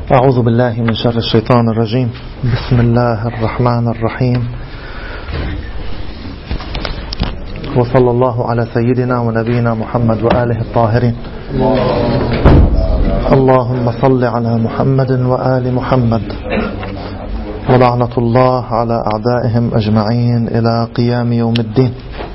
أعوذ بالله من شر الشيطان الرجيم. بسم الله الرحمن الرحيم، وصلى الله على سيدنا ونبينا محمد وآله الطاهرين. اللهم صل على محمد وآل محمد، ولعنة الله على أعدائهم أجمعين إلى قيام يوم الدين.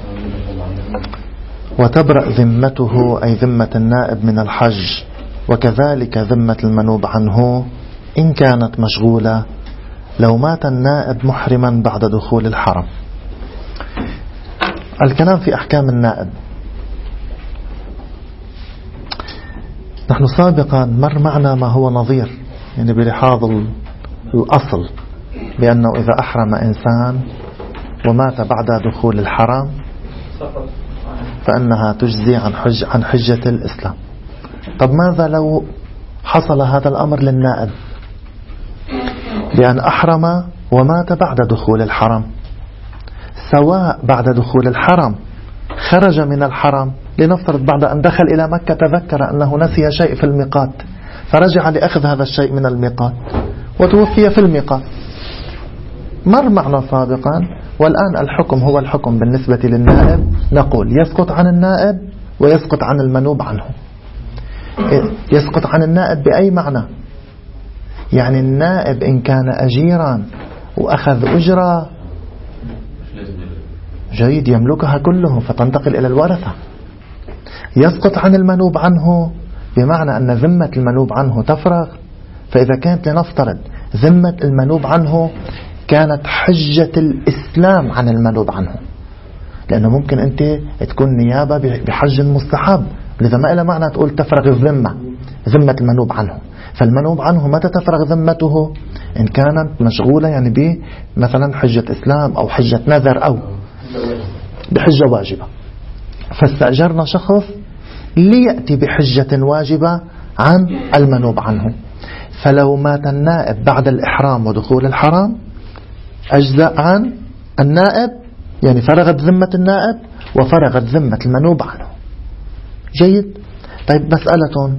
وتبرأ ذمته أي ذمة النائب من الحج، وكذلك ذمة المنوب عنه إن كانت مشغولة لو مات النائب محرما بعد دخول الحرم. الكلام في أحكام النائب. نحن سابقا مر معنا ما هو نظير، يعني بلحاظ الأصل، بأنه إذا أحرم إنسان ومات بعد دخول الحرم فإنها تجزي عن حجة الإسلام. طب ماذا لو حصل هذا الأمر للنائب بأن أحرم ومات بعد دخول الحرم، سواء بعد دخول الحرم خرج من الحرم، لنفترض بعد أن دخل إلى مكة تذكر أنه نسي شيء في الميقات فرجع لأخذ هذا الشيء من الميقات وتوفي في الميقات، مر معنا سابقا. والآن الحكم هو الحكم بالنسبة للنائب، نقول يسقط عن النائب ويسقط عن المنوب عنه. يسقط عن النائب بأي معنى؟ يعني النائب إن كان أجيرا وأخذ أجرة جيد يملكها كله فتنتقل إلى الورثة. يسقط عن المنوب عنه بمعنى أن ذمة المنوب عنه تفرغ. فإذا كانت لنفترض ذمة المنوب عنه كانت حجة الإسلام عن المنوب عنه، لأنه ممكن أنت تكون نيابة بحج مستحب، لذا ما إلى معنى تقول تفرغ الذمة، ذمة المنوب عنه. فالمنوب عنه متى تفرغ ذمته؟ إن كانت مشغولة يعني مثلا حجة إسلام أو حجة نذر أو بحجة واجبة. فاستأجرنا شخص ليأتي بحجة واجبة عن المنوب عنه، فلو مات النائب بعد الإحرام ودخول الحرام أجزاء عن النائب، يعني فرغت ذمة النائب وفرغت ذمة المنوب عنه. جيد. طيب مسألة،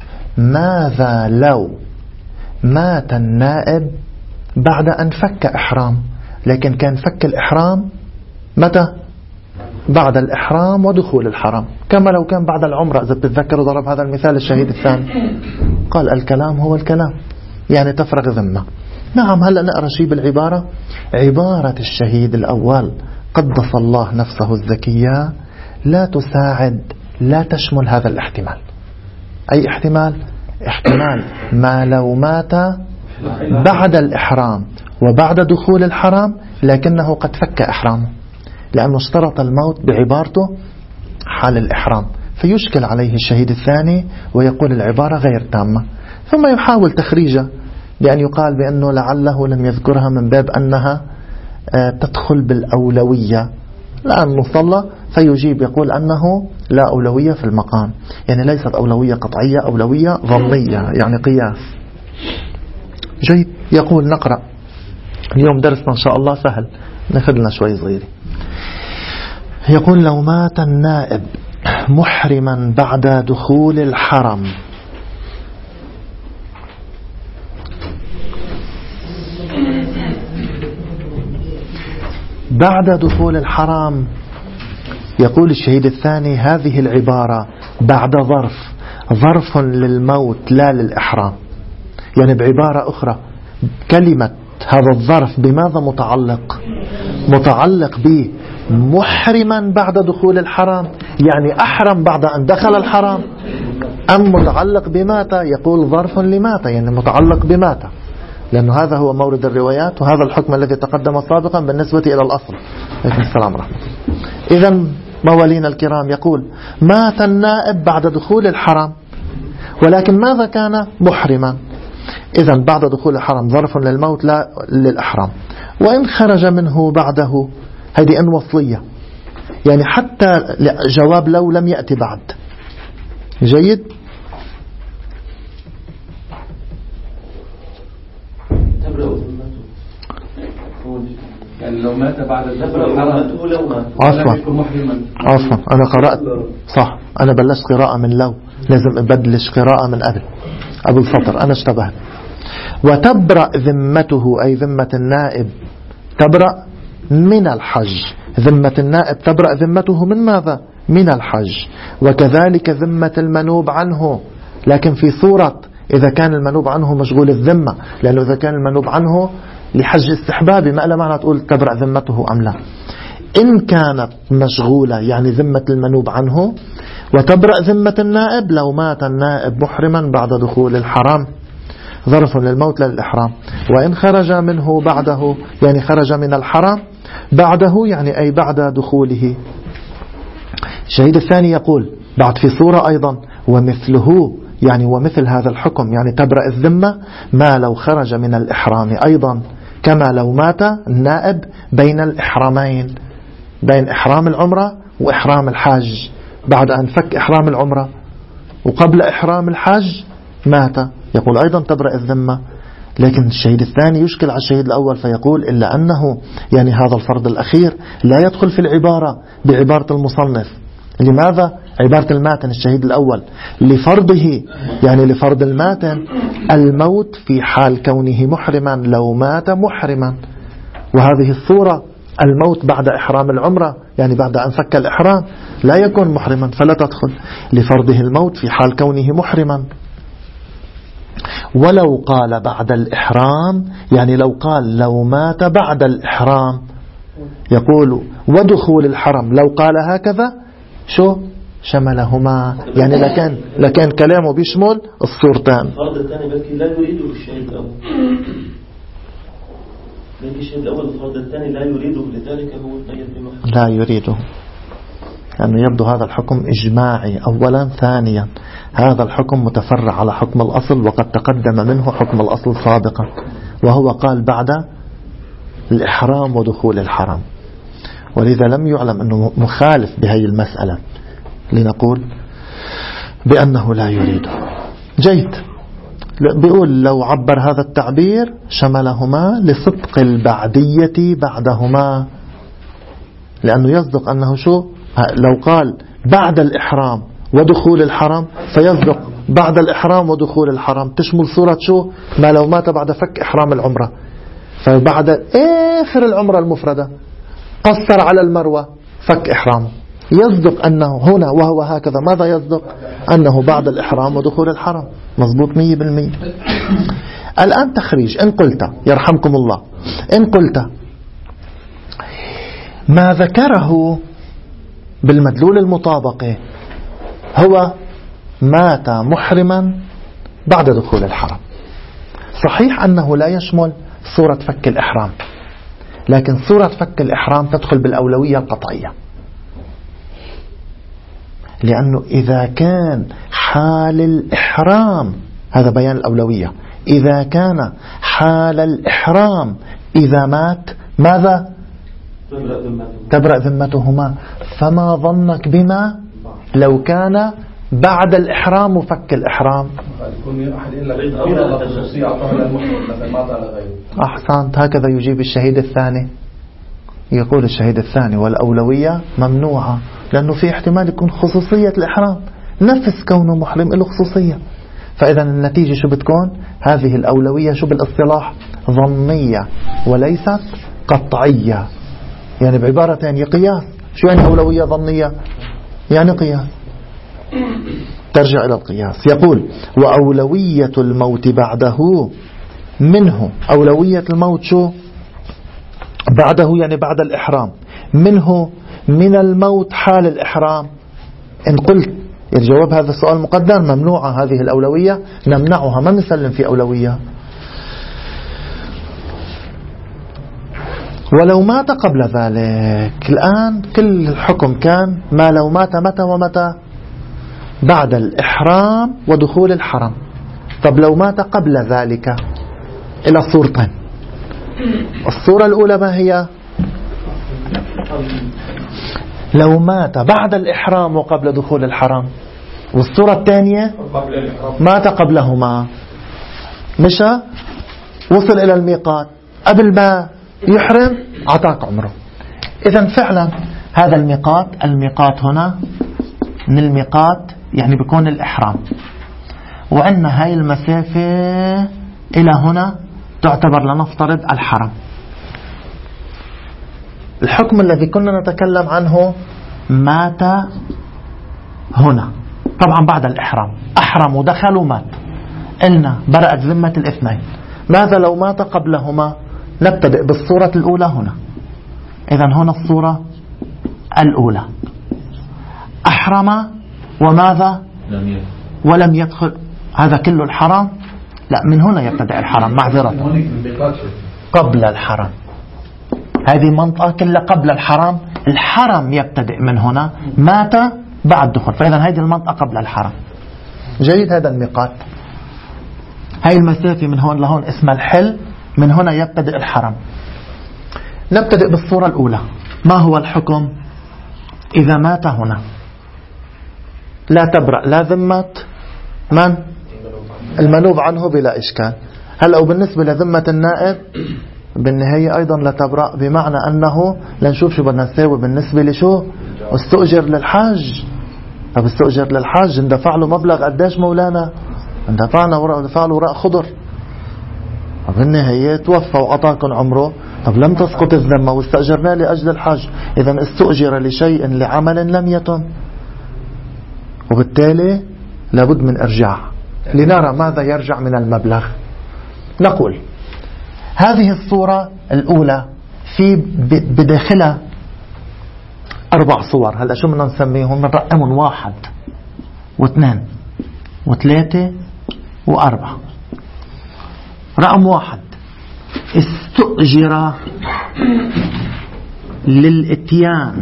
ماذا لو مات النائب بعد أن فك إحرام، لكن كان فك الإحرام متى؟ بعد الإحرام ودخول الحرم، كما لو كان بعد العمرة. إذا بتتذكروا ضرب هذا المثال الشهيد الثاني، قال الكلام هو الكلام، يعني تفرغ ذمة. نعم. هلأ نقرأ شيء بالعبارة. عبارة الشهيد الأول قدس الله نفسه الزكية لا تساعد، لا تشمل هذا الاحتمال. أي احتمال؟ احتمال ما لو مات بعد الإحرام وبعد دخول الحرام لكنه قد فك إحرامه، لأنه اشترط الموت بعبارته حال الإحرام، فيشكل عليه الشهيد الثاني ويقول العبارة غير تامة، ثم يحاول تخريجه بأن يقال بأنه لعله لم يذكرها من باب أنها تدخل بالأولوية. الآن نصلى فيجيب يقول أنه لا أولوية في المقام، يعني ليست أولوية قطعية، أولوية ظنية يعني قياس. جيد. يقول نقرأ اليوم درسنا إن شاء الله سهل، ناخذ لنا شوي صغيرة. يقول لو مات النائب محرما بعد دخول الحرم، بعد دخول الحرم، يقول الشهيد الثاني هذه العبارة بعد ظرف للموت لا للإحرام. يعني بعبارة أخرى كلمة هذا الظرف بماذا متعلق به محرما بعد دخول الحرم، يعني أحرم بعد أن دخل الحرم، أم متعلق بمات؟ يقول ظرف لمات، يعني متعلق بمات، لأنه هذا هو مورد الروايات وهذا الحكم الذي تقدم سابقا بالنسبة إلى الأصل. عليكم السلام ورحمة الله. إذن موالينا الكرام، يقول مات النائب بعد دخول الحرم، ولكن ماذا كان؟ محرما. إذن بعد دخول الحرم ظرف للموت لا للإحرام. وإن خرج منه بعده، هذه أن وصلية، يعني حتى جواب لو لم يأتي بعد. جيد. يعني لو مات بعد الحرم عفوا أنا قرأت صح، أنا بلشت قراءة من لو، لازم أبدلش قراءة من قبل السطر، أنا اشتبهت. وتبرأ ذمته أي ذمة النائب تبرأ من الحج. ذمة النائب تبرأ ذمته من ماذا؟ من الحج. وكذلك ذمة المنوب عنه، لكن في صورة إذا كان المنوب عنه مشغول الذمة، لأنه إذا كان المنوب عنه لحج استحبابي ما له معنى تقول تبرأ ذمته أم لا. إن كانت مشغولة يعني ذمة المنوب عنه. وتبرأ ذمة النائب لو مات النائب محرما بعد دخول الحرام، ظرف للموت للإحرام. وإن خرج منه بعده يعني خرج من الحرام بعده يعني أي بعد دخوله. الشهيد الثاني يقول بعد في صورة أيضا ومثله يعني ومثل هذا الحكم يعني تبرأ الذمة ما لو خرج من الإحرام أيضا، كما لو مات النائب بين الإحرامين، بين إحرام العمرة وإحرام الحج، بعد أن فك إحرام العمرة وقبل إحرام الحج مات، يقول أيضا تبرأ الذمة. لكن الشهيد الثاني يشكل على الشهيد الأول فيقول إلا أنه يعني هذا الفرض الأخير لا يدخل في العبارة بعبارة المصنف. لماذا؟ عبارة الماتن الشهيد الأول لفرضه يعني لفرض الماتن الموت في حال كونه محرما لو مات محرما، وهذه الصورة الموت بعد إحرام العمرة يعني بعد أن فك الإحرام لا يكون محرما فلا تدخل لفرضه الموت في حال كونه محرما. ولو قال بعد الإحرام يعني لو قال لو مات بعد الإحرام يقول ودخول الحرم، لو قال هكذا شو شملهما يعني لكان كلامه بيشمل الصورتان. الفرض الثاني بلكي لا يريده الشهيد الأول، بلكي الشهيد الأول الفرض الثاني لا يريده، لذلك هو لا يريده لأنه يبدو هذا الحكم إجماعي أولا. ثانيا هذا الحكم متفرع على حكم الأصل وقد تقدم منه حكم الأصل سابقا، وهو قال بعد الإحرام ودخول الحرم، ولذا لم يعلم أنه مخالف بهذه المسألة لنقول بأنه لا يريده. جيد. بيقول لو عبر هذا التعبير شملهما لصدق البعدية بعدهما، لأنه يصدق أنه شو لو قال بعد الإحرام ودخول الحرم فيصدق بعد الإحرام ودخول الحرم تشمل صورة شو ما لو مات بعد فك إحرام العمرة، فبعد آخر العمرة المفردة قصر على المروة فك إحرام، يصدق أنه هنا وهو هكذا ماذا يصدق أنه بعد الإحرام ودخول الحرم. مضبوط 100%. الآن تخريج. إن قلت يرحمكم الله إن قلت ما ذكره بالمدلول المطابقة هو مات محرما بعد دخول الحرم، صحيح أنه لا يشمل صورة فك الإحرام، لكن صورة فك الإحرام تدخل بالأولوية القطعية، لأنه إذا كان حال الإحرام هذا بيان الأولوية، إذا كان حال الإحرام إذا مات ماذا تبرأ ذمتهما، فما ظنك بما لو كان بعد الإحرام وفك الإحرام. أحسنت. هكذا يجيب الشهيد الثاني. يقول الشهيد الثاني والأولوية ممنوعة لأنه في احتمال يكون خصوصية الإحرام نفس كونه محرم له خصوصية، فإذا النتيجة شو بتكون؟ هذه الأولوية شو بالاصطلاح ظنية وليست قطعية، يعني بعبارة ثانية قياس. شو يعني أولوية ظنية؟ يعني قياس، ترجع إلى القياس. يقول وأولوية الموت بعده منه، أولوية الموت شو بعده يعني بعد الإحرام، منه من الموت حال الإحرام. إن قلت الجواب هذا السؤال مقدر ممنوعة هذه الأولوية، نمنعها ما نسلم في أولوية. ولو مات قبل ذلك، الآن كل الحكم كان ما لو مات متى ومتى بعد الإحرام ودخول الحرم. طب لو مات قبل ذلك إلى صورتين. الصورة الأولى ما هي؟ لو مات بعد الإحرام وقبل دخول الحرم. والصورة الثانية مات قبلهما، مشى وصل إلى الميقات قبل ما يحرم عطاك عمره. إذن فعلا هذا الميقات هنا من الميقات يعني بيكون الإحرام، وعندنا هاي المسافة إلى هنا تعتبر لنفترض الحرم. الحكم الذي كنا نتكلم عنه مات هنا طبعا بعد الإحرام، أحرم ودخل ومات، قلنا برأت ذمة الاثنين. ماذا لو مات قبلهما؟ نبتدئ بالصورة الأولى هنا. إذن هنا الصورة الأولى، أحرم وماذا؟ ولم يدخل. هذا كله الحرم؟ لا، من هنا يبتدئ الحرم، معذرة، قبل الحرم. هذه منطقة كلها قبل الحرم، الحرم يبتدئ من هنا، مات بعد دخول، فإذا هذه المنطقة قبل الحرم. جيد، هذا الميقات. هاي المسافة من هون لهون اسمها الحل، من هنا يبتدئ الحرم. نبتدئ بالصورة الأولى. ما هو الحكم إذا مات هنا؟ لا تبرأ لا ذمة من؟ المنوب عنه بلا إشكال. هلأ وبالنسبة لذمة النائب بالنهاية أيضا لا تبرأ، بمعنى أنه لنشوف شو بدنا نساوي بالنسبة لشو؟ استؤجر للحاج. طب استؤجر للحاج اندفع له مبلغ قديش مولانا؟ اندفع له وراء خضر. طب بالنهاية توفى وعطاكم عمره، طب لم تسقط الذمة واستأجرنا لأجل الحاج، إذن استؤجر لشيء لعمل لم يتم، وبالتالي لابد من إرجاع. لنرى ماذا يرجع من المبلغ. نقول هذه الصورة الأولى في بداخلها 4 صور. هلأ شو بدنا نسميهم؟ نرقمهم 1 و2 و3 و4. رقم 1 استؤجر للاتيان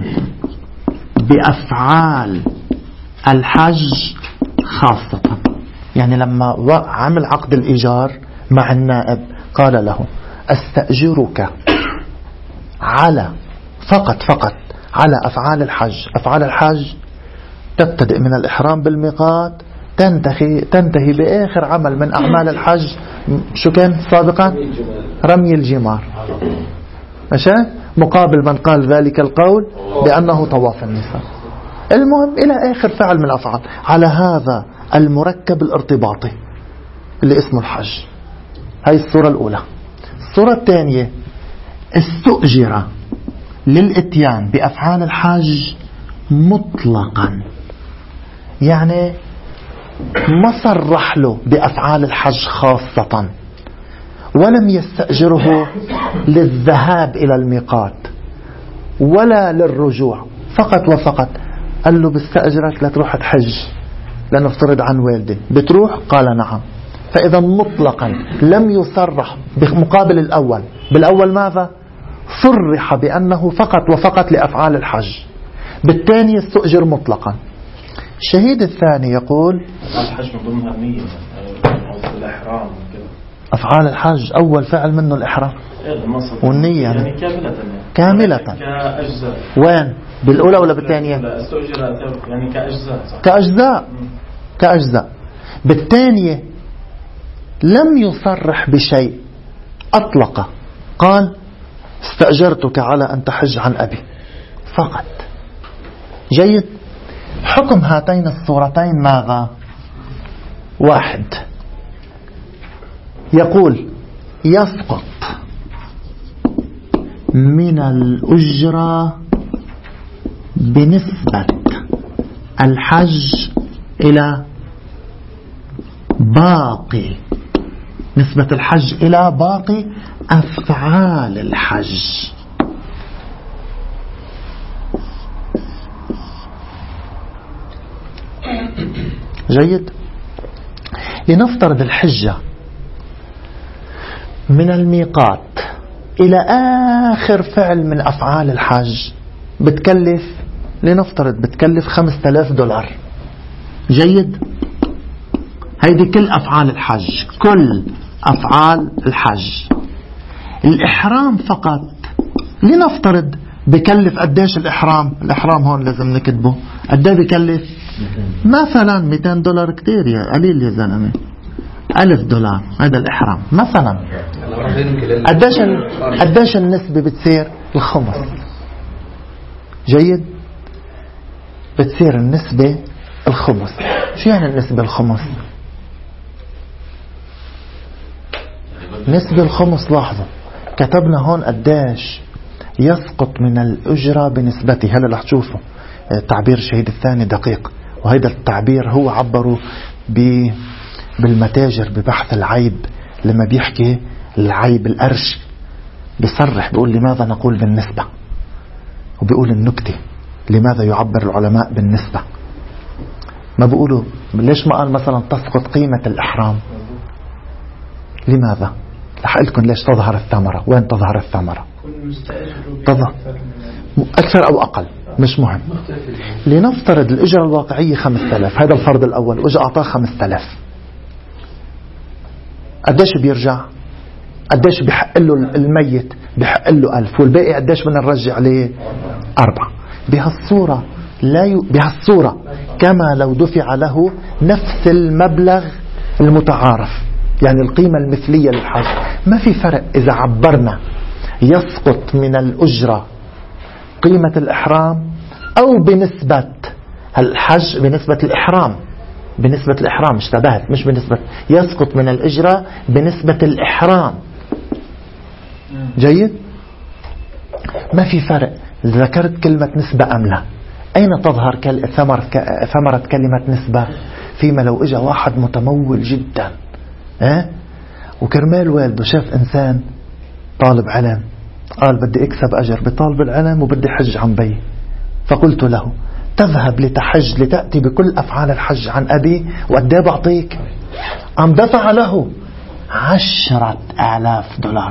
بأفعال الحج خاصة. يعني لما عمل عقد الإيجار مع النائب قال له استأجرك على فقط على أفعال الحج. أفعال الحج تبتدئ من الإحرام بالميقات، تنتهي بآخر عمل من أعمال الحج. شو كان سابقا؟ رمي الجمار. ماشي؟ مقابل من قال ذلك القول بأنه طواف النساء. المهم إلى آخر فعل من الأفعال على هذا المركب الارتباطي اللي اسمه الحج. هاي الصورة الأولى. الصورة الثانية استؤجر للاتيان بأفعال الحج مطلقا، يعني ما صرح له بأفعال الحج خاصة، ولم يستأجره للذهاب إلى الميقات ولا للرجوع، فقط وفقط قال له بستأجرك لتروح تحج، لنفترض عن والدي، بتروح؟ قال نعم. فإذا مطلقا لم يصرح بمقابل الأول. بالأول ماذا؟ صرح بأنه فقط وفقط لأفعال الحج، بالثاني يستؤجر مطلقا. الشهيد الثاني يقول الحج من ضمنها النية الإحرام كده. أفعال الحج أول فعل منه الإحرام والنية يعني كاملة كأجزاء. وين؟ بالأولى ولا بالثانية؟ لا استؤجر يعني كأجزاء. بالثانية لم يصرح بشيء، أطلق، قال استأجرتك على أن تحج عن أبي فقط. جيد. حكم هاتين الصورتين ماذا؟ 1 يقول يسقط من الأجرة بنسبة الحج إلى باقي، نسبة الحج إلى باقي أفعال الحج. جيد. لنفترض الحجة من الميقات إلى آخر فعل من أفعال الحج بتكلف، لنفترض بتكلف $5000. جيد. هيدي كل أفعال الحج، كل أفعال الحج. الإحرام فقط لنفترض بكلف قديش الإحرام هون لازم نكتبه قديش بكلف؟ مثلا $200 كتير يا قليل يا زلمة. $1000 هذا الإحرام مثلا. قديش النسبة بتصير؟ الخمس. جيد. بتصير النسبة الخمس. شو يعني النسبة الخمس؟ نسبة الخمس. لاحظوا كتبنا هون قديش يسقط من الأجرة بنسبته. هلا رح تشوفوا تعبير الشهيد الثاني دقيق، وهذا التعبير هو عبروا بالمتاجر ببحث العيب. لما بيحكي العيب القرش بيصرح بيقول لماذا نقول بالنسبة، وبيقول النكتة لماذا يعبر العلماء بالنسبة. ما بيقولوا ليش ما قال مثلا تسقط قيمة الإحرام؟ لماذا؟ رح أقول لكم ليش تظهر الثمرة. وين تظهر الثمرة؟ تظهر أكثر أو أقل مش مهم. لنفترض الإجرة الواقعية 5000، هذا الفرض الأول، وإجا أعطاه 5000. قديش بيرجع؟ قديش بيحق له الميت؟ بيحق له 1000، والباقي قديش بدنا نرجع عليه؟ 4. بهالصورة بهالصورة كما لو دفع له نفس المبلغ المتعارف، يعني القيمة المثلية للحج. ما في فرق إذا عبرنا يسقط من الأجرة قيمة الإحرام أو بنسبة الحج، بنسبة الإحرام، بنسبة الإحرام. اشتبهت، مش بنسبة يسقط من الأجرة بنسبة الإحرام. جيد؟ ما في فرق. ذكرت كلمة نسبة أم لا؟ أين تظهر ثمرة كلمة نسبة؟ فيما لو إجا واحد متمول جدا وكرمال والده شاف إنسان طالب علم، قال بدي أكسب أجر بطالب العلم وبدي حج عن بي، فقلت له تذهب لتحج لتأتي بكل أفعال الحج عن أبي وقدي بعطيك. عم دفع له 10,000 دولار.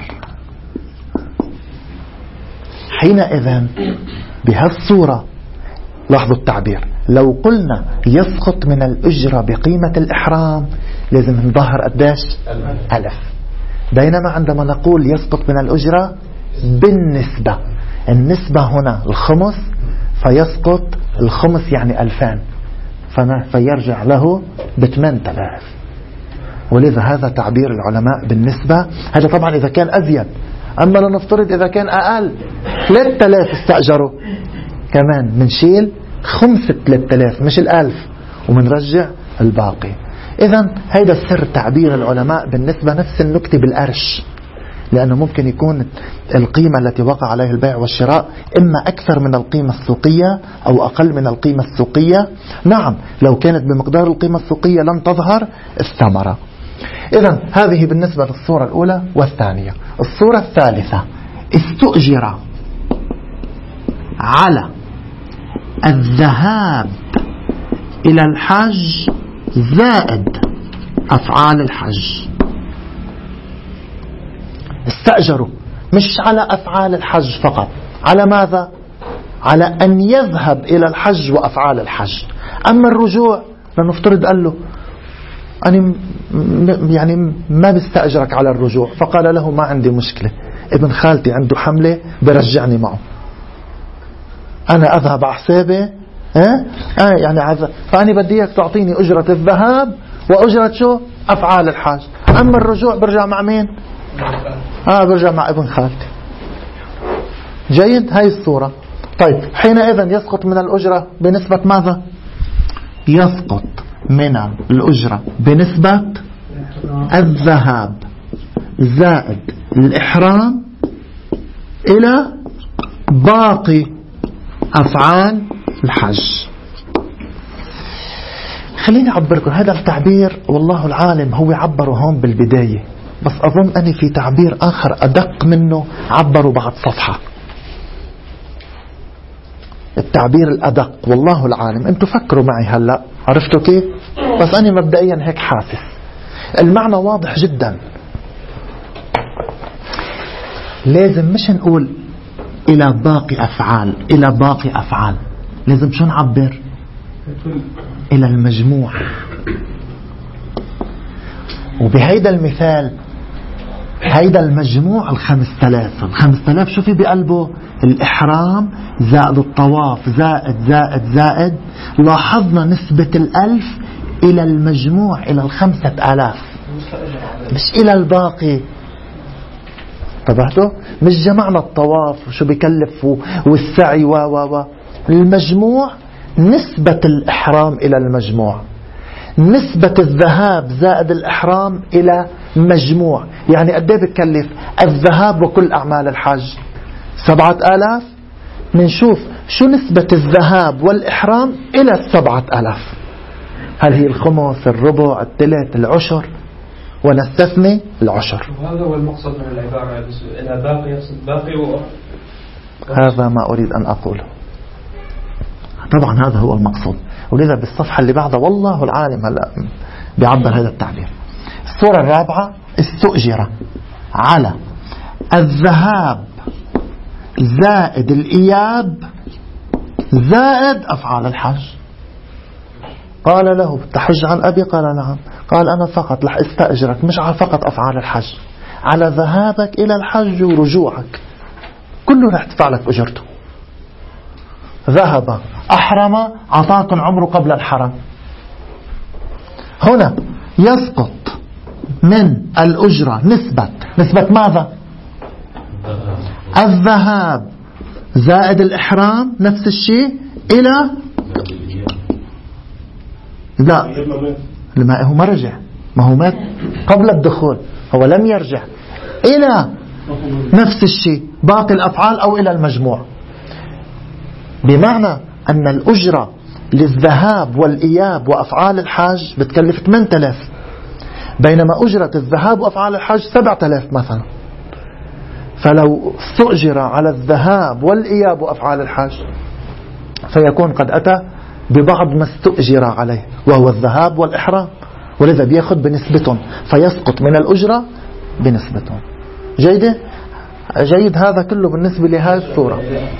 حينئذ بهالصورة لاحظوا التعبير، لو قلنا يسقط من الأجرة بقيمة الإحرام لازم نظهر قديش؟ 1000. بينما عندما نقول يسقط من الأجرة بالنسبة، النسبة هنا الخمس، فيسقط الخمس يعني 2000، فيرجع له ب8000. ولذا هذا تعبير العلماء بالنسبة. هذا طبعا إذا كان أزيد، أما لنفترض إذا كان أقل 3000 استأجروا، كمان منشيل 3000 مش 1000 ومنرجع الباقي. إذن هذا السر تعبير العلماء بالنسبة. نفس النكتة بالقرش، لأنه ممكن يكون القيمة التي وقع عليها البيع والشراء إما أكثر من القيمة السوقية أو أقل من القيمة السوقية. نعم لو كانت بمقدار القيمة السوقية لن تظهر الثمرة. إذن هذه بالنسبة للصورة الأولى والثانية. الصورة الثالثة استؤجر على الذهاب إلى الحج زائد أفعال الحج. استأجروا مش على أفعال الحج فقط، على ماذا؟ على أن يذهب إلى الحج وأفعال الحج. أما الرجوع لنفترض قال له أنا يعني ما بستأجرك على الرجوع، فقال له ما عندي مشكلة، ابن خالتي عنده حملة برجعني معه، أنا أذهب على حسابي يعني فأنا بدي إياك تعطيني أجرة الذهاب وأجرة شو؟ أفعال الحج. أما الرجوع برجع مع مين؟ برجع مع ابن خالتي. جيد؟ هاي الصورة. طيب حينئذ يسقط من الأجرة بنسبة ماذا؟ يسقط من الأجرة بنسبة الذهاب زائد الإحرام إلى باقي أفعال الحج. خليني أعبركم هذا التعبير، والله العالم هو عبره هون بالبداية، بس أظن أني في تعبير آخر أدق منه عبروا بعد صفحة. التعبير الأدق والله العالم، أنتوا فكروا معي هلأ، عرفتوا كيف؟ بس أنا مبدئيا هيك حاسس المعنى واضح جدا. لازم مش نقول إلى باقي أفعال، إلى باقي أفعال، لازم شو نعبر؟ إلى المجموع. وبهيدا المثال هيدا المجموع 5000 شو في بقلبه؟ الإحرام زائد الطواف زائد زائد زائد. لاحظنا نسبة 1000 إلى المجموع، إلى 5000 مش إلى الباقي. انتبهتوا؟ مش جمعنا الطواف وشو بيكلف والسعي المجموع نسبة الإحرام إلى المجموع، نسبة الذهاب زائد الإحرام إلى مجموع. يعني قد ايه بتكلف الذهاب وكل أعمال الحج؟ 7,000. منشوف شو نسبة الذهاب والإحرام إلى 7,000. هل هي الخمس، الربع، الثلث، العشر؟ ونستثني العشر. وهذا هو المقصد من العبارة، إنها باقي يقصد باقي هذا ما أريد أن أقوله. طبعا هذا هو المقصود، ولذا بالصفحة اللي بعدها والله العالم هلا بيعبر هذا التعبير. الصورة الرابعة: استؤجر على الذهاب زائد الإياب زائد أفعال الحج. قال له: تحج عن أبي؟ قال: نعم. قال: أنا فقط رح استأجرك مش على فقط أفعال الحج، على ذهابك إلى الحج ورجوعك كله رح تدفع لك أجرته. ذهب أحرم عطاكم عمره قبل الحرم. هنا يسقط من الأجرة نسبة ماذا؟ الذهاب زائد الإحرام نفس الشيء إلى لا لما هو ما رجع، ما هو مات قبل الدخول، هو لم يرجع، إلى نفس الشيء باقي الأفعال أو إلى المجموع. بمعنى أن الأجرة للذهاب والإياب وأفعال الحج بتكلف 8,000، بينما أجرة الذهاب وأفعال الحج 7,000 مثلا. فلو استؤجر على الذهاب والإياب وأفعال الحج فيكون قد أتى ببعض ما استؤجر عليه وهو الذهاب والإحرام، ولذا بيأخذ بنسبة فيسقط من الأجرة بنسبة. جيد هذا كله بالنسبة لهذه الصورة.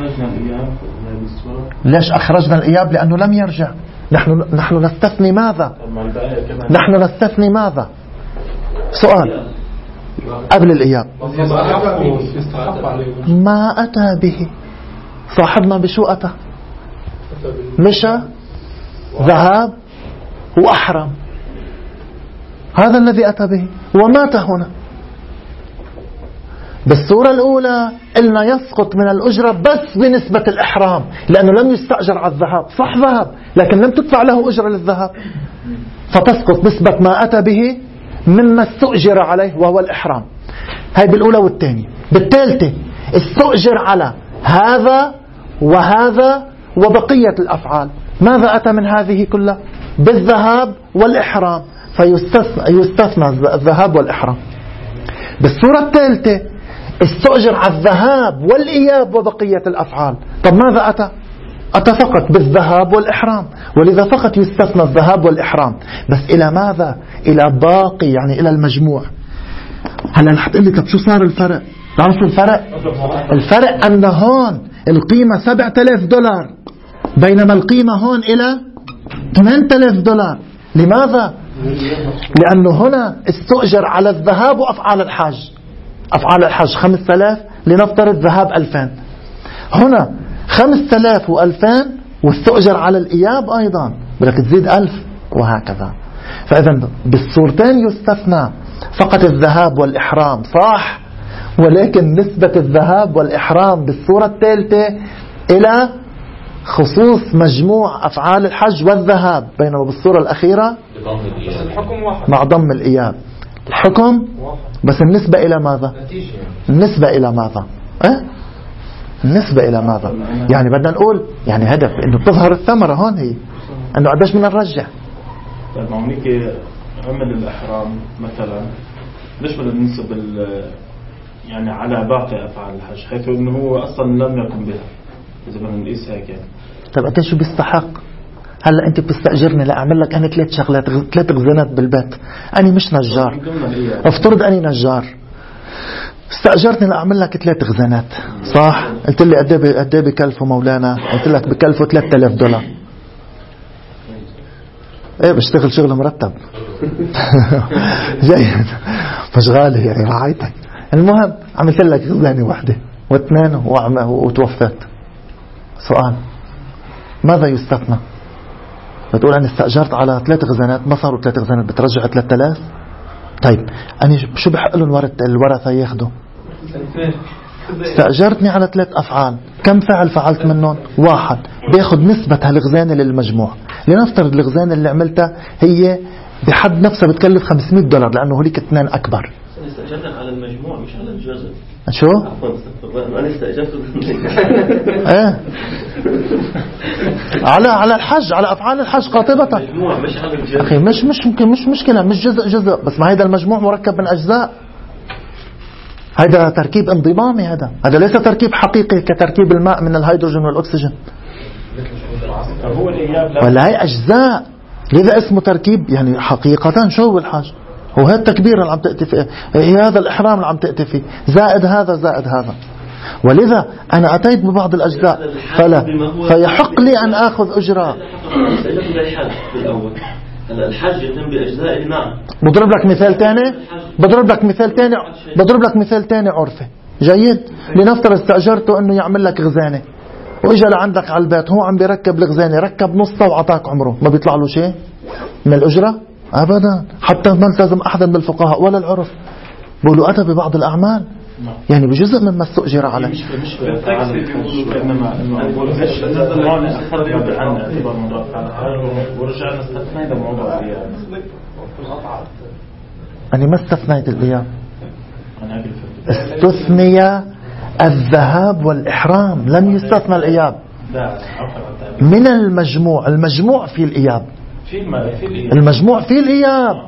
ليش أخرجنا الإياب؟ لأنه لم يرجع. نحن نستثني ماذا؟ نحن نستثني ماذا؟ سؤال قبل الإياب ما أتى به. صاحبنا بشو أتى؟ مشى ذهاب وأحرم، هذا الذي أتى به ومات هنا. بالصورة الأولى قلنا يسقط من الأجرة بس بنسبة الإحرام، لأنه لم يستأجر على الذهاب، صح ذهب لكن لم تدفع له أجرة للذهاب، فتسقط نسبة ما أتى به مما استؤجر عليه وهو الإحرام. هاي بالأولى. والثانية بالثالثة استؤجر على هذا وهذا وبقية الأفعال، ماذا أتى من هذه كلها؟ بالذهاب والإحرام، فيستثنى الذهاب والإحرام. بالصورة الثالثة استؤجر على الذهاب والإياب وبقية الأفعال. طب ماذا أتى؟ أتى فقط بالذهاب والإحرام، ولذا فقط يستثنى الذهاب والإحرام. بس إلى ماذا؟ إلى باقي، يعني إلى المجموع. هلا رح تقول لي طب شو صار الفرق؟ تعرفوا الفرق؟ الفرق أن هون القيمة $7,000 بينما القيمة هون إلى $8,000. لماذا؟ لأنه هنا استؤجر على الذهاب وأفعال الحج. أفعال الحج 5,000، لنفترض ذهاب 2,000. هنا 5,000 و2,000 واستؤجر على الإياب أيضا، بدك تزيد 1,000 وهكذا. فإذا بالصورتين يستثنى فقط الذهاب والإحرام، صح، ولكن نسبة الذهاب والإحرام بالصورة الثالثة إلى خصوص مجموع أفعال الحج والذهاب، بينما بالصورة الأخيرة مع ضم الإياب. الحكم بس النسبة إلى ماذا؟ النسبة إلى ماذا؟ النسبة إلى ماذا؟ يعني بدنا نقول يعني هدف إنه تظهر الثمرة هون، هي إنه قديش بدنا نرجع. طيب هونيك عمل الإحرام مثلا ليش بدنا ننسب يعني على باقي أفعال الحج، حيث إنه هو أصلا لم يقم بها، إذا بدنا نقيس هيك يعني. طيب أنت شو بيستحق؟ هلا أنت بتستأجرني لأعمل لك أنا 3 شغلات، 3 غزنات بالبيت، أنا مش نجار، افترض أني نجار، استأجرتني لأعمل لك 3 غزنات، صح؟ قلت لي قد ايه بكلفوا مولانا؟ قلت لك بكلفوا $3,000. ايه بشتغل شغل مرتب. جيد، مش غالي يعني، رعايتك. المهم عملت لك غزانة واحدة و2 وتوفيت. سؤال ماذا يستثنى؟ بتقول أنا استأجرت على 3 غزانات، ما صاروا 3 غزانات، بترجع 3000. طيب أنا شو بحق لهم الورثة ياخدوا؟ استأجرتني على 3 أفعال، كم فعل فعلت منهم؟ 1. بياخد نسبة هالغزانة للمجموع. لنفترض الغزانة اللي عملتها هي بحد نفسها بتكلف $500 لأنه هوليك 2 أكبر. استأجرتك على المجموع مش على الجزء. شو؟ أنا استأجرتك ايه على الحج، على أفعال الحج قاطبة. المجموع مش على الجزء. أخي مش ممكن، مش مشكلة، مش جزء بس، ما هيدا المجموع مركب من أجزاء. هذا تركيب انضمامي، هذا ليس تركيب حقيقي كتركيب الماء من الهيدروجين والأكسجين، ولا هي أجزاء. لذا اسمه تركيب. يعني حقيقة شو هو الحج؟ وهذا التكبير اللي عم تأتي فيه، هذا الإحرام اللي عم تأتي فيه، زائد هذا. ولذا أنا أتيت ببعض الأجزاء فيحق لي أن أخذ أجرة. الحج يتم بأجزاء الماء. بضرب لك مثال تاني عرفي جيد. لنفترض استأجرته أنه يعمل لك غزانة، وإجا لعندك على البيت، هو عم بيركب الغزانة، ركب نصها وعطاك عمره، ما بيطلع له شيء من الأجرة أبدا. حتى ما التزم أحد من الفقهاء ولا العرف، بيقولوا أتى ببعض الأعمال يعني بجزء مما استؤجر عليه. مش أنا ما استثنيت الإياب، استثني الذهاب والإحرام، لم يستثنى الإياب من المجموع. المجموع في الإياب، المجموع في الإياب.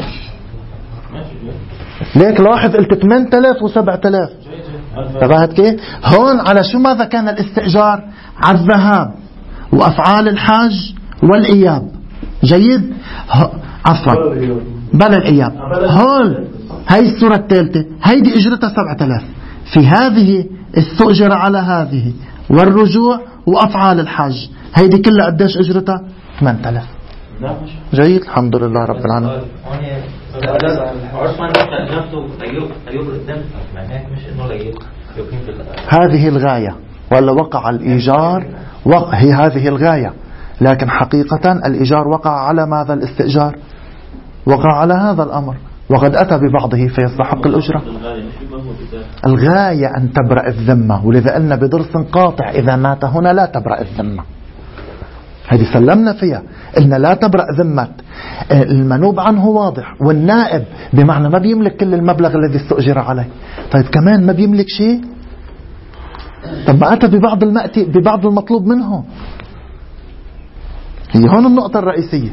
ليك لاحظ قلت 8000 و7000. تبعت كيف؟ هون على شو ماذا كان الاستئجار؟ على الذهاب وأفعال الحج والإياب. جيد؟ عفوا بلا الإياب. هون هاي السورة الثالثة، هيدي اجرتها 7000. في هذه استؤجر على هذه والرجوع وأفعال الحج، هيدي كلها قديش اجرتها؟ 8000. جيد، الحمد لله رب العالمين. هذه الغاية، ولا وقع الإيجار هي هذه الغاية، لكن حقيقة الإيجار وقع على ماذا؟ الاستئجار وقع على هذا الأمر، وقد أتى ببعضه فيستحق الأجرة. الغاية أن تبرأ الذمة، ولذا قلنا بدرس قاطع إذا مات هنا لا تبرأ الذمة. هذه سلمنا فيها، قلنا لا تبرأ ذمة. المنوب عنه واضح، والنائب بمعنى ما بيملك كل المبلغ الذي استؤجر عليه. طيب كمان ما بيملك شيء. طب ما أتى ببعض المطلوب منه. هي هون النقطة الرئيسية.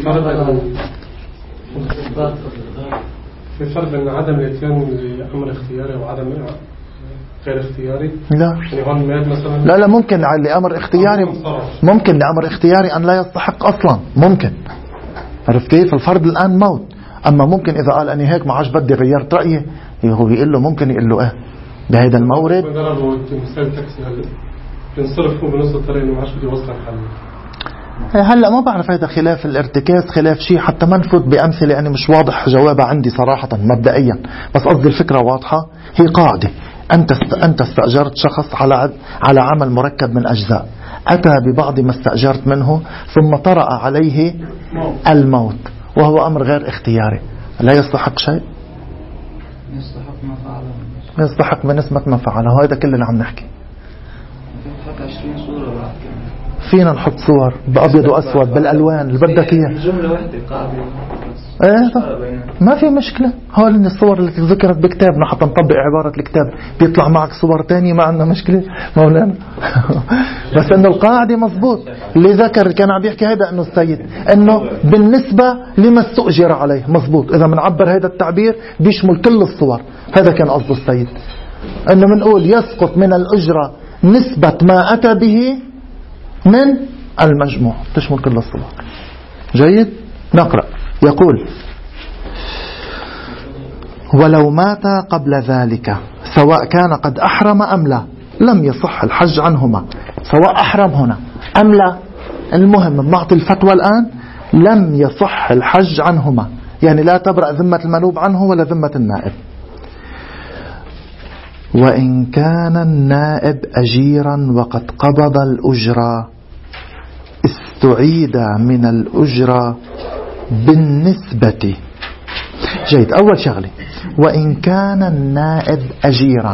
في فرق بين عدم الاتيان لأمر اختياري وعدم غير اختياري. لا ممكن لأمر اختياري، ممكن لأمر اختياري أن لا يستحق أصلا، ممكن. عرفت كيف؟ الفرض الآن موت. أما ممكن إذا قال أني هيك ما عاش بدي غيرت رأيي، هو يقول له ممكن يقول له بهذا المورد ينصرفوا بنص الطريق إنه ما عاش بدي يوصل الحل. هلا ما بعرف هذا خلاف الارتكاز، خلاف شيء، حتى ما نفوت بأمثلة يعني مش واضح جوابها عندي صراحة مبدئيا، بس قصدي الفكرة واضحة. هي قاعدة، أنت استأجرت شخص على عمل مركب من أجزاء، أتى ببعض ما استأجرت منه ثم طرأ عليه الموت وهو أمر غير اختياري، لا يستحق شيء؟ يستحق بنسبة ما فعله. هذا كل اللي عم نحكي. فينا نحط صور بأبيض وأسود بالألوان اللي بدك إياه. ما في مشكلة. هول من الصور التي ذكرت بكتابنا حتى نطبق عبارة الكتاب، بيطلع معك صور تانية، ما عندنا مشكلة مولانا. بس إنه القاعدة مظبوط. اللي ذكر كان عم يحكي هذا إنه السيد إنه بالنسبة لما استؤجر عليه مظبوط. إذا بنعبر هذا التعبير بيشمل كل الصور. هذا كان قصده السيد، إنه بنقول يسقط من الأجرة نسبة ما أتى به من المجموع، تشمل كل الصور. جيد، نقرأ. يقول: ولو مات قبل ذلك سواء كان قد أحرم أم لا لم يصح الحج عنهما. سواء أحرم هنا أم لا، المهم بنعطي الفتوى الآن، لم يصح الحج عنهما، يعني لا تبرأ ذمة المنوب عنه ولا ذمة النائب. وإن كان النائب أجيرا وقد قبض الأجرة استعيد من الأجرة بالنسبة. جيد، أول شغلة وإن كان النائب أجيرا.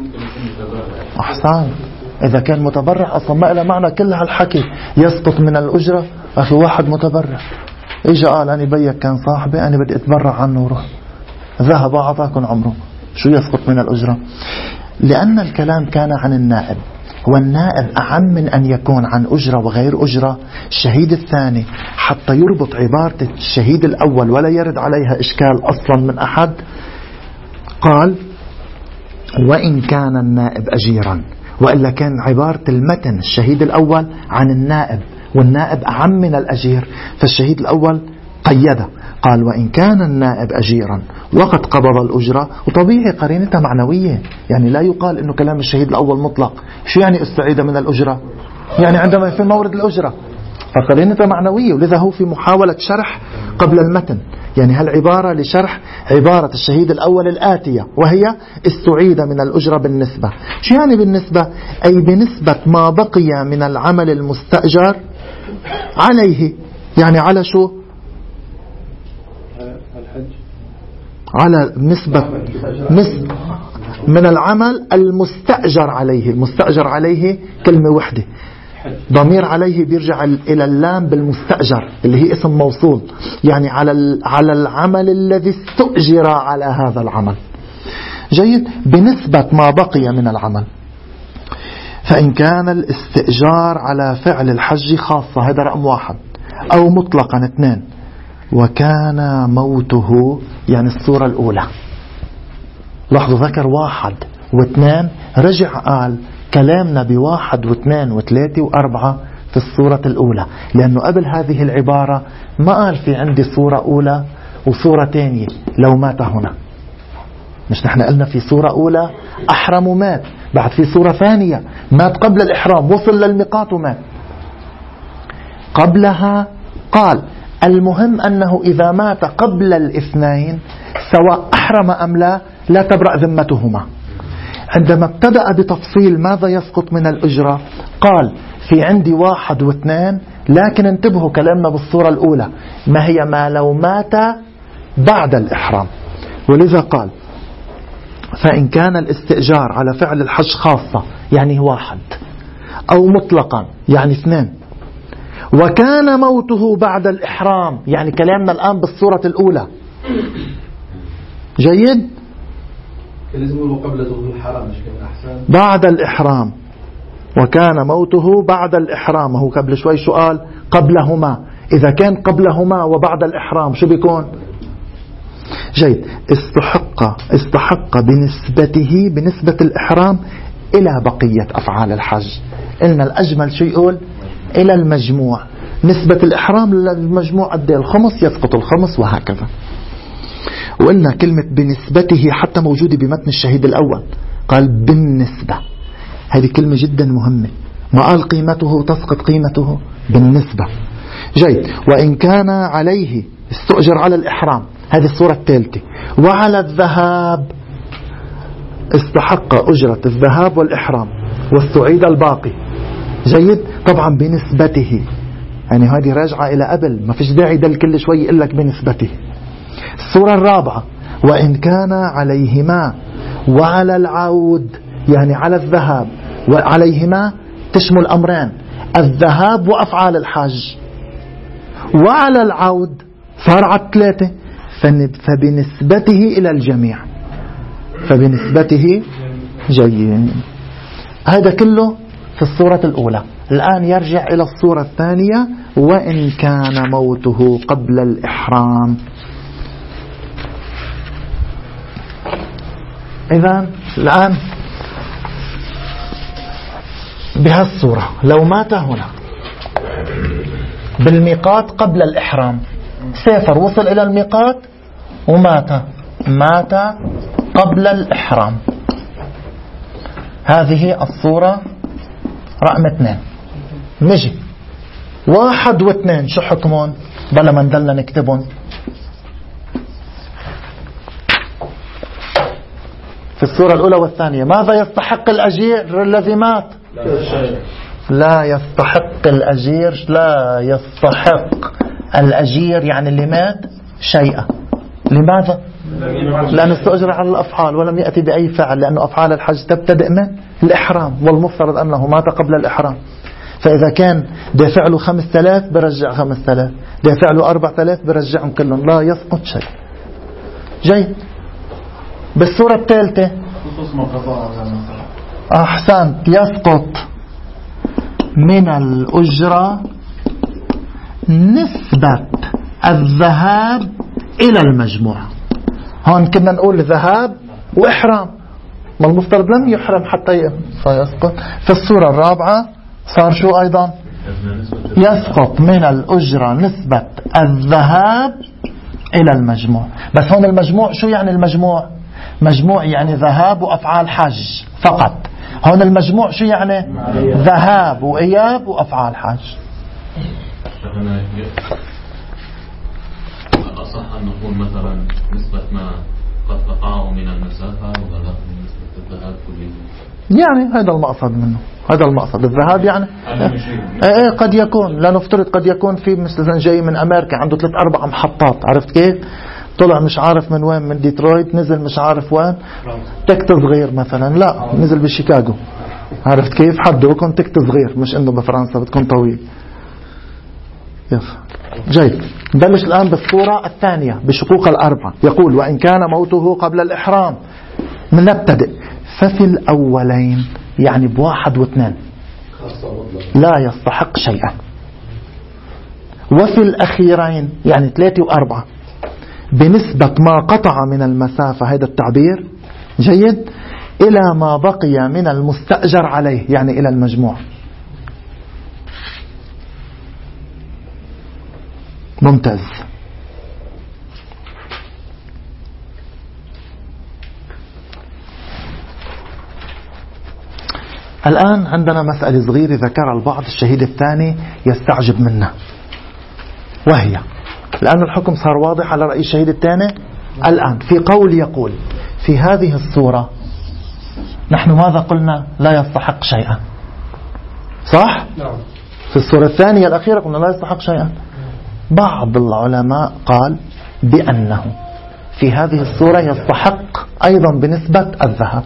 أحسن. إذا كان متبرع أصلا ما إلى معنى كل هالحكي يسقط من الأجرة. أخي واحد متبرع إجا قال أنا بيك كان صاحبي، أنا بدي أتبرع عنه وروح، ذهب وأعطاكم عمره، شو يسقط من الأجرة؟ لأن الكلام كان عن النائب، والنائب أعم من أن يكون عن أجرة وغير أجرة. الشهيد الثاني حتى يربط عبارة الشهيد الأول ولا يرد عليها إشكال أصلا من أحد، قال وإن كان النائب أجيرا، وإلا كان عبارة المتن الشهيد الأول عن النائب، والنائب أعم من الأجير، فالشهيد الأول قيده قال وإن كان النائب أجيرا وقد قبض الأجرة. وطبيعي قرينتها معنوية، يعني لا يقال إنه كلام الشهيد الأول مطلق. شو يعني استعيد من الأجرة؟ يعني عندما في مورد الأجرة، فقرينتها معنوية، ولذا هو في محاولة شرح قبل المتن، يعني هالعبارة لشرح عبارة الشهيد الأول الآتية، وهي استعيد من الأجرة بالنسبة. شو يعني بالنسبة؟ أي بنسبة ما بقي من العمل المستأجر عليه. يعني على شو؟ على نسبة من العمل المستأجر عليه. المستأجر عليه كلمة وحدة، ضمير عليه بيرجع إلى اللام بالمستأجر اللي هي اسم موصول، يعني على العمل الذي استؤجر على هذا العمل. جيد، بنسبة ما بقي من العمل. فإن كان الاستئجار على فعل الحج خاصة، هذا رقم 1، أو مطلقا 2، وكان موته، يعني الصورة الأولى. لاحظوا ذكر 1 و2، رجع قال كلامنا ب1 و2 و3 و4 في الصورة الأولى، لأنه قبل هذه العبارة ما قال في عندي صورة أولى وصورة ثانية لو مات هنا. مش نحن قلنا في صورة أولى أحرم ومات، بعد في صورة ثانية مات قبل الإحرام، وصل للميقات ومات. قبلها قال المهم أنه إذا مات قبل الاثنين سواء أحرم أم لا، لا تبرأ ذمتهما. عندما ابتدأ بتفصيل ماذا يسقط من الأجرة، قال في عندي 1 و2، لكن انتبهوا كلامنا بالصورة الأولى ما هي ما لو مات بعد الإحرام. ولذا قال فإن كان الاستئجار على فعل الحج خاصة، يعني 1، أو مطلقا يعني 2، وكان موته بعد الإحرام، يعني كلامنا الآن بالصورة الأولى. جيد، لازم قبل دخول الحرم، مش كان أحسن بعد الإحرام. وكان موته بعد الإحرام، هو قبل شوي شو قال؟ قبلهما. إذا كان قبلهما وبعد الإحرام شو بيكون؟ جيد، استحق بنسبة الإحرام إلى بقية أفعال الحج. إلنا الأجمل شو يقول؟ إلى المجموع. نسبة الإحرام للمجموع قد الخمس، يسقط الخمس، وهكذا. وقلنا كلمة بنسبته حتى موجودة بمتن الشهيد الأول، قال بالنسبة، هذه كلمة جدا مهمة. ما قال قيمته تسقط قيمته بالنسبة. جيد، وإن كان عليه استؤجر على الإحرام، هذه الصورة الثالثة. وعلى الذهاب استحق أجرة الذهاب والإحرام واستعيد الباقي. جيد، طبعا بنسبته، يعني هذه راجعة إلى قبل، ما فيش داعي دل كل شوي يقول لك بنسبته. الصورة الرابعة وإن كان عليهما وعلى العود، يعني على الذهاب وعليهما تشمل أمرين، الذهاب وأفعال الحج، وعلى العود صار على 3، فبنسبته إلى الجميع، فبنسبته. جيد، هذا كله في الصورة الأولى. الآن يرجع إلى الصورة الثانية، وإن كان موته قبل الإحرام. إذن الآن بهالصورة لو مات هنا بالميقات قبل الإحرام، سافر وصل إلى الميقات مات قبل الإحرام، هذه الصورة رقم 2. نجي 1 و2 شو حكمون؟ بلا ما ندلنا نكتبون. في الصورة الأولى والثانية ماذا يستحق الأجير الذي مات؟ لا يستحق الأجير، لا يستحق الأجير يعني اللي مات شيئا. لماذا؟ لأنه استؤجر على الأفعال ولم يأتي بأي فعل، لأنه أفعال الحج تبتدئ من الإحرام، والمفترض أنه مات قبل الإحرام. فإذا كان دافع له 5000 برجع 5000، دافع له 4000 برجعهم كلهم، لا يسقط شيء. جيد. بالصورة الثالثة أحسنت، يسقط من الأجرة نسبة الذهاب إلى المجموع. هون كنا نقول ذهاب وإحرام، ما المفترض لم يحرم حتى فيسقط. في الصورة الرابعة صار شو أيضا؟ يسقط من الأجرة نسبة الذهاب إلى المجموع. بس هون المجموع شو يعني المجموع؟ مجموع يعني ذهاب وأفعال حج فقط. هون المجموع شو يعني؟ ذهاب وإياب وأفعال حج. الأصح أن نقول مثلا نسبة ما قد تقع من المسافة ولا نسبة الذهاب كله، يعني هذا المقصد منه، هذا المقصد. الذهاب يعني قد يكون، لا نفترض قد يكون في مثلا جاي من أمريكا عنده 3-4 محطات، عرفت كيف؟ طلع مش عارف من وين، من ديترويت، نزل مش عارف وين، تكت صغير مثلا، لا نزل بشيكاغو، عرفت كيف؟ حده يكون تكت صغير، مش انه بفرنسا بتكون طويل. جيد. نبلش الآن بالصورة الثانية بشقوق الأربعة. يقول وإن كان موته قبل الإحرام، من نبتدئ. ففي الأولين يعني ب1 و2 لا يستحق شيئا، وفي الأخيرين يعني 3 و4 بنسبة ما قطع من المسافة، هذا التعبير جيد، إلى ما بقي من المستأجر عليه، يعني إلى المجموع. ممتاز. الآن عندنا مسألة صغيرة ذكرها البعض الشهيد الثاني يستعجب منها، وهي الآن الحكم صار واضح على رأي الشهيد الثاني. الآن في قول يقول في هذه الصورة نحن ماذا قلنا؟ لا يستحق شيئا، صح؟ في الصورة الثانية الأخيرة قلنا لا يستحق شيئا. بعض العلماء قال بأنه في هذه الصورة يستحق أيضا بنسبة الذهب.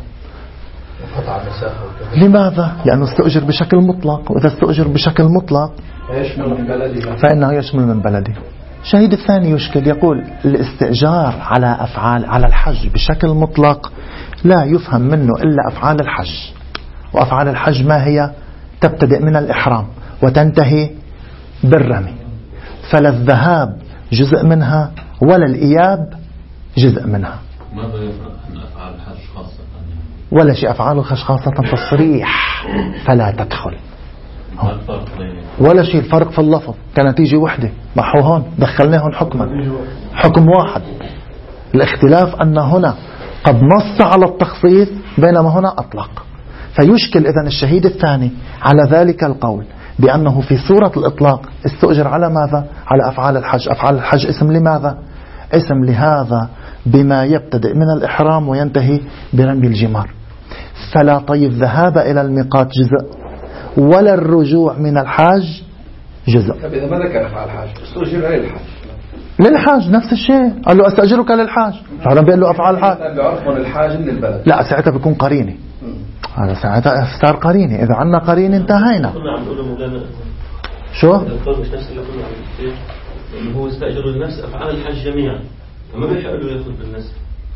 لماذا؟ لأنه استؤجر بشكل مطلق، وإذا استؤجر بشكل مطلق فإنه يشمل من بلده. الشهيد الثاني يشكل، يقول الاستئجار على أفعال على الحج بشكل مطلق لا يفهم منه إلا أفعال الحج، وأفعال الحج ما هي؟ تبتدئ من الإحرام وتنتهي بالرمي، فلا الذهاب جزء منها ولا الإياب جزء منها. ماذا يفرق عن أفعال الحج خاصة؟ ولا شيء. أفعال الحج خاصة تصريح فلا تدخل، ولا شيء. الفرق في اللفظ كنتيجة وحدة، محو هون دخلناهم حكما، حكم واحد. الاختلاف أن هنا قد نص على التخصيص بينما هنا أطلق. فيشكل إذن الشهيد الثاني على ذلك القول بأنه في سورة الإطلاق استؤجر على ماذا؟ على أفعال الحج. أفعال الحج اسم لماذا؟ اسم لهذا بما يبتدئ من الإحرام وينتهي برمي الجمار. فلا طيب ذهاب إلى الميقات جزء ولا الرجوع من الحاج جزء. طيب إذا ما ذكر أفعال الحاج استؤجر للحاج، للحاج نفس الشيء، قال له أستأجرك للحاج، فعلا بيقول له أفعال الحاج. بيعرفون الحاج من البلد، لا ساعتها بيكون قريني، هذا ساعتها صار قريني. إذا عنا قريني انتهينا. شو؟ القول مش نفس اللي كنا عم اللي هو استأجر لنفس أفعال الحج جميعا، فما بيحق له ياخذ بالنسبة.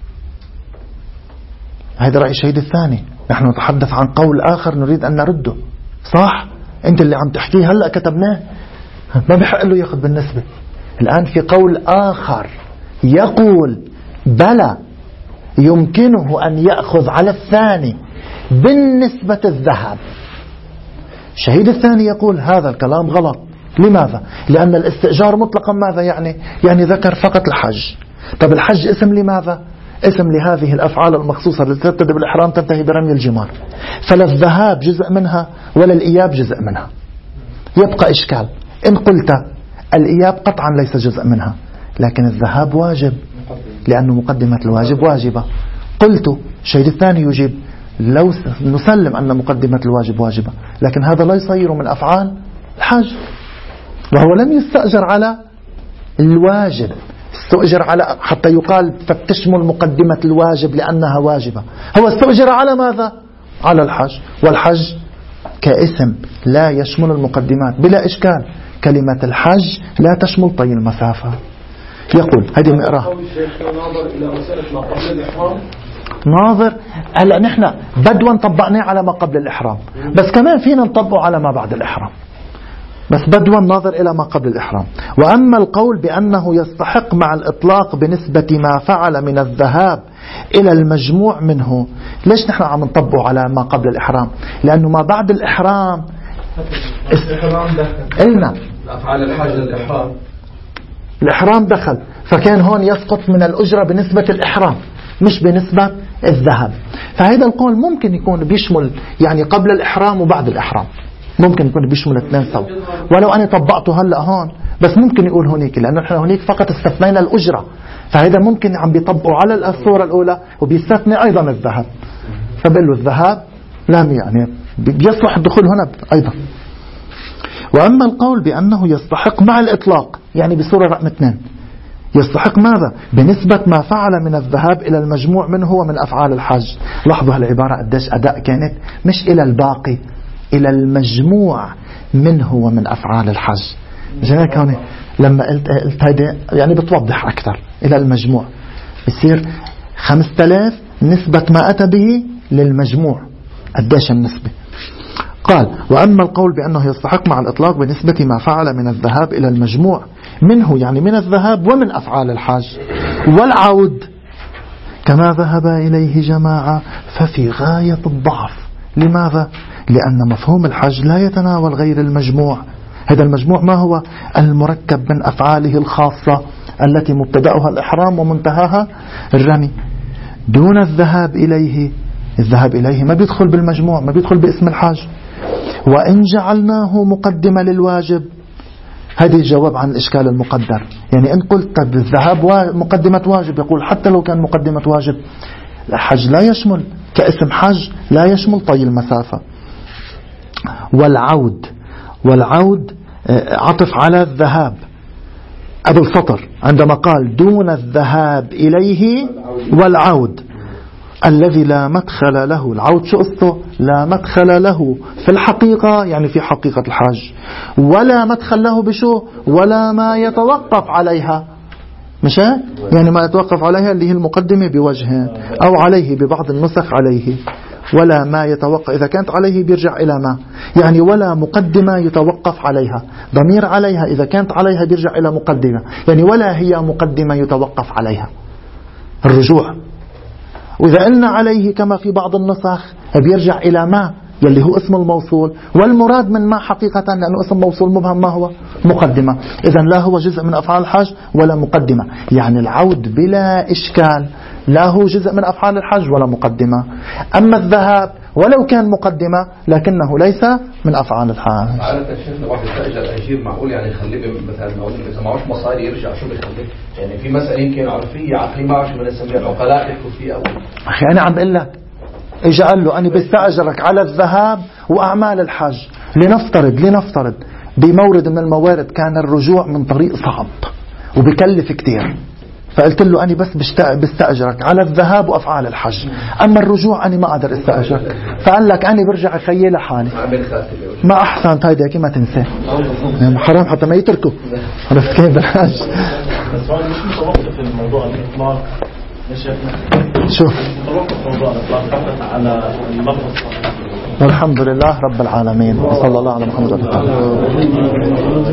هذا رأي الشهيد الثاني. نحن نتحدث عن قول آخر نريد أن نرده، صح؟ أنت اللي عم تحكيه هلأ كتبناه، ما بيحق له ياخذ بالنسبة. الآن في قول آخر يقول بلى يمكنه أن يأخذ على الثاني بالنسبة الذهب. الشهيد الثاني يقول هذا الكلام غلط. لماذا؟ لأن الاستئجار مطلقا ماذا يعني؟ يعني ذكر فقط الحج. طب الحج اسم لماذا؟ اسم لهذه الأفعال المخصوصة التي تبتدئ بالإحرام تنتهي برمي الجمار. فلا الذهاب جزء منها ولا الإياب جزء منها. يبقى إشكال إن قلت الإياب قطعا ليس جزء منها، لكن الذهاب واجب لأنه مقدمة الواجب واجبة. قلت الشهيد الثاني يجيب لو نسلم أن مقدمة الواجب واجبة، لكن هذا لا يصير من أفعال الحج، وهو لم يستأجر على الواجب، استؤجر على حتى يقال فتشمل مقدمة الواجب لأنها واجبة. هو استؤجر على ماذا؟ على الحج، والحج كاسم لا يشمل المقدمات بلا إشكال. كلمة الحج لا تشمل طي المسافة. يقول هذه مقرأة ناظر. هلا نحن بدوا طبقناه على ما قبل الإحرام، بس كمان فينا نطبقه على ما بعد الإحرام، بس بدوا النظر إلى ما قبل الإحرام. وأما القول بأنه يستحق مع الإطلاق بنسبة ما فعل من الذهاب إلى المجموع منه، ليش نحن عم نطبقه على ما قبل الإحرام؟ لأنه ما بعد الإحرام قلنا أفعال الحج للإحرام، الإحرام دخل، فكان هون يسقط من الأجرة بنسبة الإحرام مش بنسبة الذهب. فهذا القول ممكن يكون بيشمل يعني قبل الإحرام وبعد الإحرام، ممكن يكون بيشمل الاثنين سوا. ولو أنا طبقته هلأ هون بس ممكن يقول هونيك، لأنه نحن هونيك فقط استثنينا الأجرة، فهذا ممكن عم بيطبقوا على الصورة الأولى وبيستثني أيضا الذهب، فبقول له الذهب لا يعني بيصلح الدخول هنا أيضا. وأما القول بأنه يستحق مع الإطلاق يعني بصورة رقم 2 يستحق ماذا؟ بنسبة ما فعل من الذهاب إلى المجموع منه ومن أفعال الحج. لاحظوا هالعبارة قديش أداء كانت، مش إلى الباقي، إلى المجموع منه ومن أفعال الحج. مشان هيك هون لما قلت هيدا يعني بتوضح أكثر. إلى المجموع بصير 5000 نسبة ما أتى به للمجموع، قديش النسبة. قال وأما القول بأنه يستحق مع الإطلاق بنسبة ما فعل من الذهاب إلى المجموع منه يعني من الذهاب ومن أفعال الحج والعود كما ذهب إليه جماعة ففي غاية الضعف. لماذا؟ لأن مفهوم الحج لا يتناول غير المجموع. هذا المجموع ما هو؟ المركب من أفعاله الخاصة التي مبتدأها الإحرام ومنتهاها الرمي، دون الذهاب إليه. الذهاب إليه ما بيدخل بالمجموع، ما بيدخل باسم الحج. وإن جعلناه مقدمة للواجب، هذه الجواب عن الإشكال المقدر. يعني إن قلت طب الذهاب مقدمة واجب، يقول حتى لو كان مقدمة واجب الحج لا يشمل كاسم حج لا يشمل طي المسافة. والعود عطف على الذهاب قبل سطر عندما قال دون الذهاب إليه والعود الذي لا مدخل له. العود شو قصته؟ لا مدخل له في الحقيقة يعني في حقيقة الحج، ولا مدخل له بشو؟ ولا ما يتوقف عليها، مش يعني ما يتوقف عليها اللي هي المقدمة بوجه أو عليه ببعض النسخ عليه، ولا ما يتوقف. إذا كانت عليه بيرجع إلى ما، يعني ولا مقدمة يتوقف عليها. ضمير عليها إذا كانت عليها بيرجع إلى مقدمة، يعني ولا هي مقدمة يتوقف عليها الرجوع. وإذا قلنا عليه كما في بعض النسخ بيرجع إلى ما يلي هو اسم الموصول، والمراد من ما حقيقة لأنه اسم موصول مبهم ما هو؟ مقدمة. إذن لا هو جزء من أفعال الحج ولا مقدمة. يعني العود بلا إشكال لا هو جزء من أفعال الحج ولا مقدمة. أما الذهاب ولو كان مقدمة لكنه ليس من أفعال الحج. على تشريفنا واحد يستأجر أجير معقول يعني يخليه مثلا إذا معوش مصاري يرجع شو بيخليه؟ يعني في مسألة يمكن عرفية عقلي معوش من السمير عقلاء يحكوا فيه أو أخي أنا عم بقول لك إجا قال له أنا بستأجرك على الذهاب وأعمال الحج. لنفترض بمورد من الموارد كان الرجوع من طريق صعب وبكلف كتير، فقلت له أنا بس بستأجرك على الذهاب وأفعال الحج، أما الرجوع أنا ما أقدر استأجرك. فقال لك أنا برجع أخيي لحالي. ما أحسنت هيدا كي ما تنسى حرام حتى ما يتركوا. عرفت كيف بالحج؟ بس هون مش متوقف الموضوع الإطلاق. شوف متوقف موضوع الإطلاق على اللفظ. والحمد لله رب العالمين وصلى الله على محمد.